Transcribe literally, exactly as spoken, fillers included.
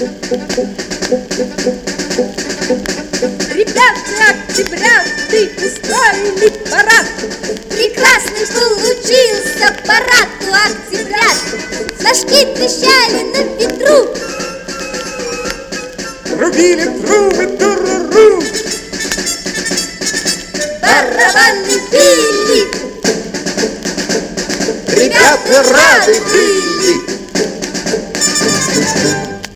Ребята, октябряты устроили парад. Прекрасный получился парад у октябрят. Флажки трещали на ветру, рубили трубы, туруру, барабаны били. ребята рады были.